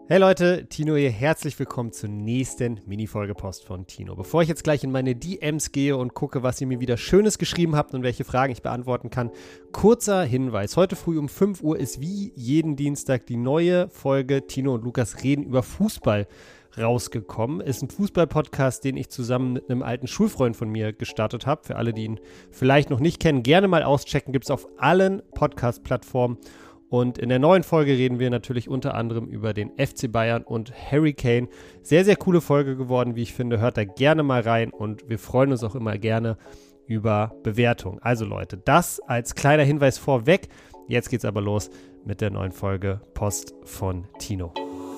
Hey Leute, Tino hier, herzlich willkommen zur nächsten Mini-Folge Post von Tino. Bevor ich jetzt gleich in meine DMs gehe und gucke, was ihr mir wieder Schönes geschrieben habt und welche Fragen ich beantworten kann, kurzer Hinweis. Heute früh um 5 Uhr ist wie jeden Dienstag die neue Folge Tino und Lukas reden über Fußball rausgekommen. Ist ein Fußball-Podcast, den ich zusammen mit einem alten Schulfreund von mir gestartet habe. Für alle, die ihn vielleicht noch nicht kennen, gerne mal auschecken. Gibt es auf allen Podcast-Plattformen. Und in der neuen Folge reden wir natürlich unter anderem über den FC Bayern und Harry Kane. Sehr, sehr coole Folge geworden, wie ich finde. Hört da gerne mal rein und wir freuen uns auch immer gerne über Bewertungen. Also Leute, das als kleiner Hinweis vorweg. Jetzt geht's aber los mit der neuen Folge Post von Tino.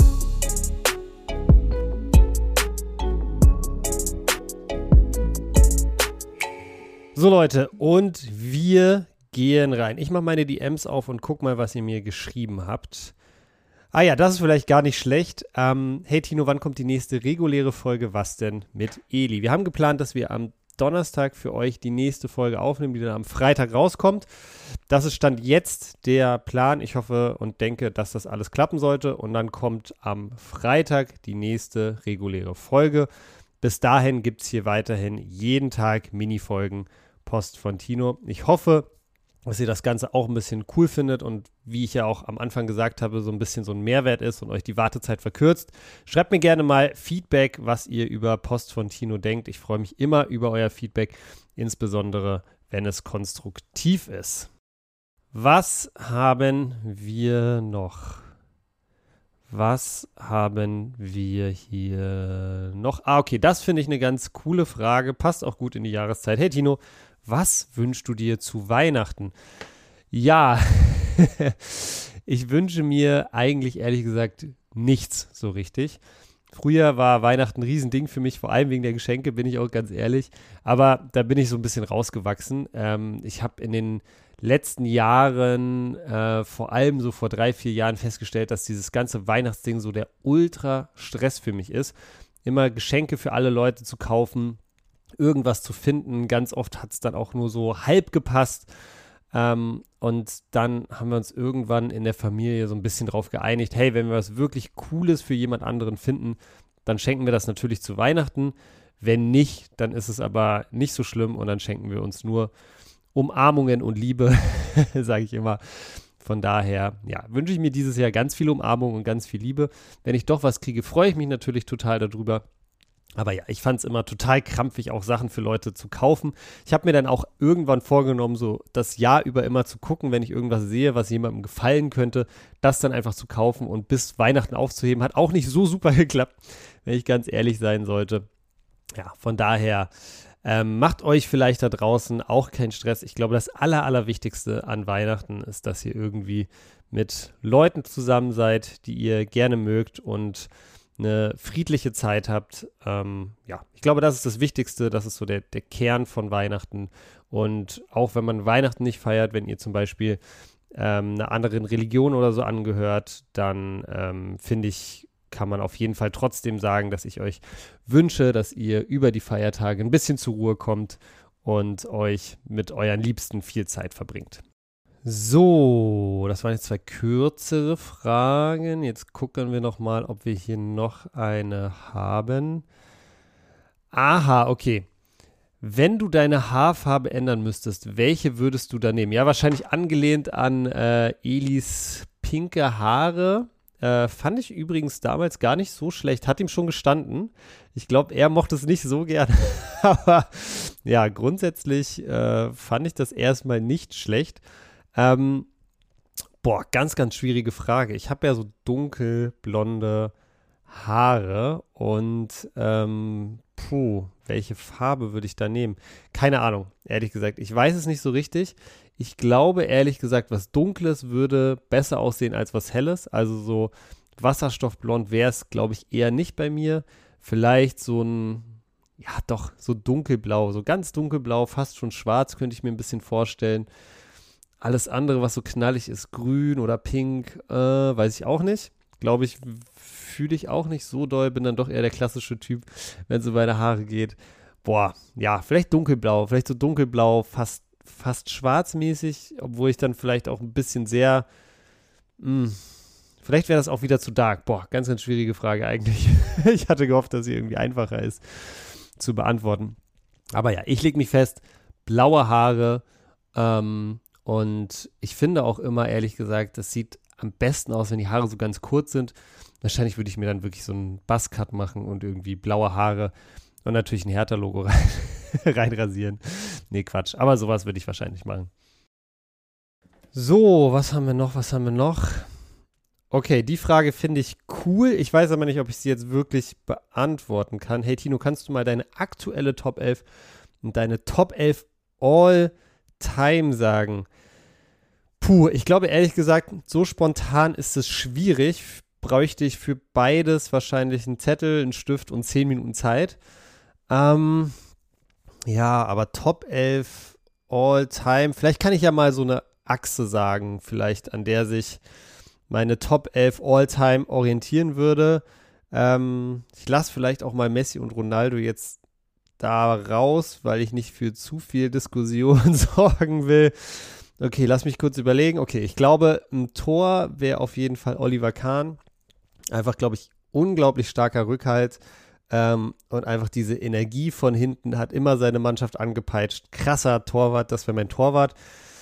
So Leute, und wir gehen rein. Ich mache meine DMs auf und guck mal, was ihr mir geschrieben habt. Ah ja, das ist vielleicht gar nicht schlecht. Hey Tino, wann kommt die nächste reguläre Folge? Was denn mit Eli? Wir haben geplant, dass wir am Donnerstag für euch die nächste Folge aufnehmen, die dann am Freitag rauskommt. Das ist Stand jetzt der Plan. Ich hoffe und denke, dass das alles klappen sollte. Und dann kommt am Freitag die nächste reguläre Folge. Bis dahin gibt es hier weiterhin jeden Tag Mini-Folgen Post von Tino. Ich hoffe, dass ihr das Ganze auch ein bisschen cool findet und wie ich ja auch am Anfang gesagt habe, so ein bisschen so ein Mehrwert ist und euch die Wartezeit verkürzt. Schreibt mir gerne mal Feedback, was ihr über Post von Tino denkt. Ich freue mich immer über euer Feedback, insbesondere wenn es konstruktiv ist. Was haben wir noch? Was haben wir hier noch? Okay, das finde ich eine ganz coole Frage. Passt auch gut in die Jahreszeit. Hey Tino, was wünschst du dir zu Weihnachten? Ja, ich wünsche mir eigentlich ehrlich gesagt nichts so richtig. Früher war Weihnachten ein Riesending für mich, vor allem wegen der Geschenke, bin ich auch ganz ehrlich. Aber da bin ich so ein bisschen rausgewachsen. Ich habe in den letzten Jahren, vor allem so vor 3-4 Jahren festgestellt, dass dieses ganze Weihnachtsding so der Ultra-Stress für mich ist. Immer Geschenke für alle Leute zu kaufen, irgendwas zu finden. Ganz oft hat es dann auch nur so halb gepasst. Und dann haben wir uns irgendwann in der Familie so ein bisschen drauf geeinigt, hey, wenn wir was wirklich Cooles für jemand anderen finden, dann schenken wir das natürlich zu Weihnachten. Wenn nicht, dann ist es aber nicht so schlimm und dann schenken wir uns nur Umarmungen und Liebe, sage ich immer. Von daher, ja, wünsche ich mir dieses Jahr ganz viel Umarmung und ganz viel Liebe. Wenn ich doch was kriege, freue ich mich natürlich total darüber. Aber ja, ich fand es immer total krampfig, auch Sachen für Leute zu kaufen. Ich habe mir dann auch irgendwann vorgenommen, so das Jahr über immer zu gucken, wenn ich irgendwas sehe, was jemandem gefallen könnte, das dann einfach zu kaufen und bis Weihnachten aufzuheben. Hat auch nicht so super geklappt, wenn ich ganz ehrlich sein sollte. Ja, von daher macht euch vielleicht da draußen auch keinen Stress. Ich glaube, das Allerwichtigste an Weihnachten ist, dass ihr irgendwie mit Leuten zusammen seid, die ihr gerne mögt und eine friedliche Zeit habt. Ja, ich glaube, das ist das Wichtigste. Das ist so der Kern von Weihnachten. Und auch wenn man Weihnachten nicht feiert, wenn ihr zum Beispiel einer anderen Religion oder so angehört, dann finde ich, kann man auf jeden Fall trotzdem sagen, dass ich euch wünsche, dass ihr über die Feiertage ein bisschen zur Ruhe kommt und euch mit euren Liebsten viel Zeit verbringt. So, das waren jetzt 2 kürzere Fragen. Jetzt gucken wir nochmal, ob wir hier noch eine haben. Aha, okay. Wenn du deine Haarfarbe ändern müsstest, welche würdest du da nehmen? Ja, wahrscheinlich angelehnt an Elis pinke Haare. Fand ich übrigens damals gar nicht so schlecht. Hat ihm schon gestanden. Ich glaube, er mochte es nicht so gerne. Aber ja, grundsätzlich fand ich das erstmal nicht schlecht. Ganz, ganz schwierige Frage. Ich habe ja so dunkelblonde Haare und welche Farbe würde ich da nehmen? Keine Ahnung, ehrlich gesagt. Ich weiß es nicht so richtig. Ich glaube, ehrlich gesagt, was Dunkles würde besser aussehen als was Helles. Also so Wasserstoffblond wäre es, glaube ich, eher nicht bei mir. Vielleicht so ein, ja doch, so dunkelblau, so ganz dunkelblau, fast schon schwarz, könnte ich mir ein bisschen vorstellen. Alles andere, was so knallig ist, grün oder pink, weiß ich auch nicht. Glaube ich, fühle ich auch nicht so doll, bin dann doch eher der klassische Typ, wenn es um meine Haare geht. Vielleicht dunkelblau, vielleicht so dunkelblau, fast schwarzmäßig, obwohl ich dann vielleicht auch ein bisschen sehr Vielleicht wäre das auch wieder zu dark. Boah, ganz, ganz schwierige Frage eigentlich. Ich hatte gehofft, dass sie irgendwie einfacher ist zu beantworten. Aber ja, ich lege mich fest, blaue Haare und ich finde auch immer, ehrlich gesagt, das sieht am besten aus, wenn die Haare so ganz kurz sind. Wahrscheinlich würde ich mir dann wirklich so einen Buzzcut machen und irgendwie blaue Haare und natürlich ein Hertha-Logo reinrasieren. Nee, Quatsch. Aber sowas würde ich wahrscheinlich machen. So, was haben wir noch? Okay, die Frage finde ich cool. Ich weiß aber nicht, ob ich sie jetzt wirklich beantworten kann. Hey Tino, kannst du mal deine aktuelle Top 11 und deine Top 11 All-Time sagen? Puh, ich glaube ehrlich gesagt, so spontan ist es schwierig. Bräuchte ich für beides wahrscheinlich einen Zettel, einen Stift und 10 Minuten Zeit. Ja, aber Top 11 All-Time, vielleicht kann ich ja mal so eine Achse sagen, vielleicht an der sich meine Top 11 All-Time orientieren würde. Ich lasse vielleicht auch mal Messi und Ronaldo jetzt da raus, weil ich nicht für zu viel Diskussion sorgen will. Okay, lass mich kurz überlegen. Okay, ich glaube, ein Tor wäre auf jeden Fall Oliver Kahn. Einfach, glaube ich, unglaublich starker Rückhalt und einfach diese Energie von hinten, hat immer seine Mannschaft angepeitscht. Krasser Torwart, das wäre mein Torwart.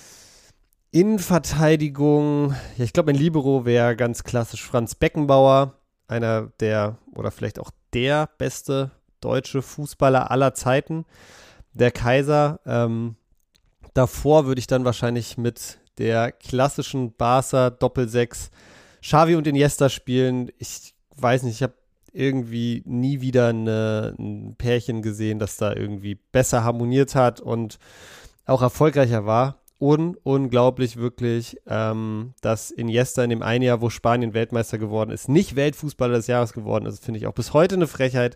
Innenverteidigung, ja, ich glaube, mein Libero wäre ganz klassisch Franz Beckenbauer, einer der, oder vielleicht auch der beste deutsche Fußballer aller Zeiten, der Kaiser. Davor würde ich dann wahrscheinlich mit der klassischen Barca Doppelsechs Xavi und Iniesta spielen. Ich weiß nicht, ich habe irgendwie nie wieder ein Pärchen gesehen, das da irgendwie besser harmoniert hat und auch erfolgreicher war. Unglaublich wirklich, dass Iniesta in dem einen Jahr, wo Spanien Weltmeister geworden ist, nicht Weltfußballer des Jahres geworden ist, finde ich auch bis heute eine Frechheit.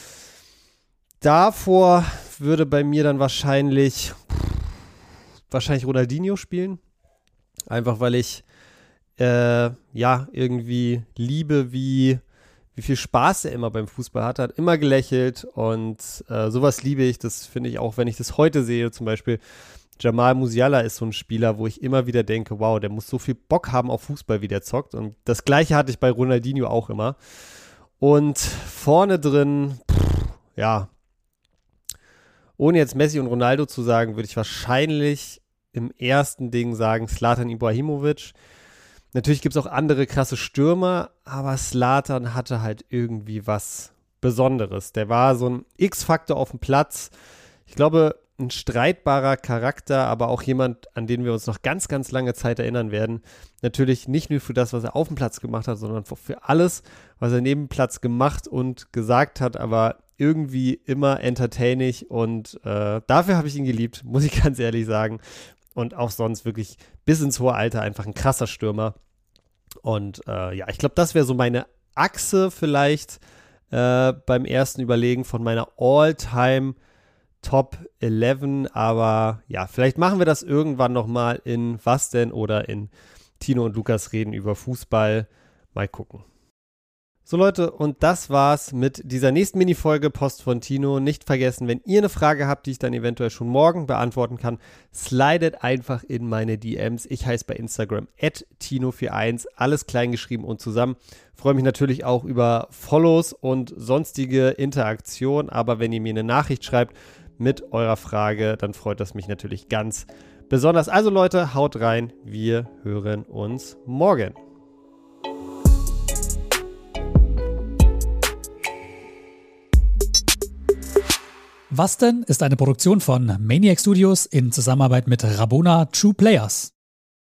Davor würde bei mir dann wahrscheinlich Ronaldinho spielen. Einfach weil ich irgendwie liebe, wie viel Spaß er immer beim Fußball hatte. Hat immer gelächelt und sowas liebe ich. Das finde ich auch, wenn ich das heute sehe, zum Beispiel Jamal Musiala ist so ein Spieler, wo ich immer wieder denke, wow, der muss so viel Bock haben auf Fußball, wie der zockt. Und das Gleiche hatte ich bei Ronaldinho auch immer. Und vorne drin, ohne jetzt Messi und Ronaldo zu sagen, würde ich wahrscheinlich im ersten Ding sagen Zlatan Ibrahimovic. Natürlich gibt es auch andere krasse Stürmer, aber Zlatan hatte halt irgendwie was Besonderes. Der war so ein X-Faktor auf dem Platz. Ich glaube, ein streitbarer Charakter, aber auch jemand, an den wir uns noch ganz, ganz lange Zeit erinnern werden. Natürlich nicht nur für das, was er auf dem Platz gemacht hat, sondern für alles, was er neben dem Platz gemacht und gesagt hat, aber irgendwie immer entertaining und dafür habe ich ihn geliebt, muss ich ganz ehrlich sagen. Und auch sonst wirklich bis ins hohe Alter einfach ein krasser Stürmer. Und ich glaube, das wäre so meine Achse vielleicht beim ersten Überlegen von meiner All-Time Top 11, aber ja, vielleicht machen wir das irgendwann nochmal in Was denn oder in Tino und Lukas reden über Fußball. Mal gucken. So Leute, und das war's mit dieser nächsten Minifolge Post von Tino. Nicht vergessen, wenn ihr eine Frage habt, die ich dann eventuell schon morgen beantworten kann, slidet einfach in meine DMs. Ich heiße bei Instagram @Tino41, alles klein geschrieben und zusammen. Freue mich natürlich auch über Follows und sonstige Interaktion, aber wenn ihr mir eine Nachricht schreibt mit eurer Frage, dann freut das mich natürlich ganz besonders. Also Leute, haut rein, wir hören uns morgen. Was denn ist eine Produktion von Maniac Studios in Zusammenarbeit mit Rabona True Players.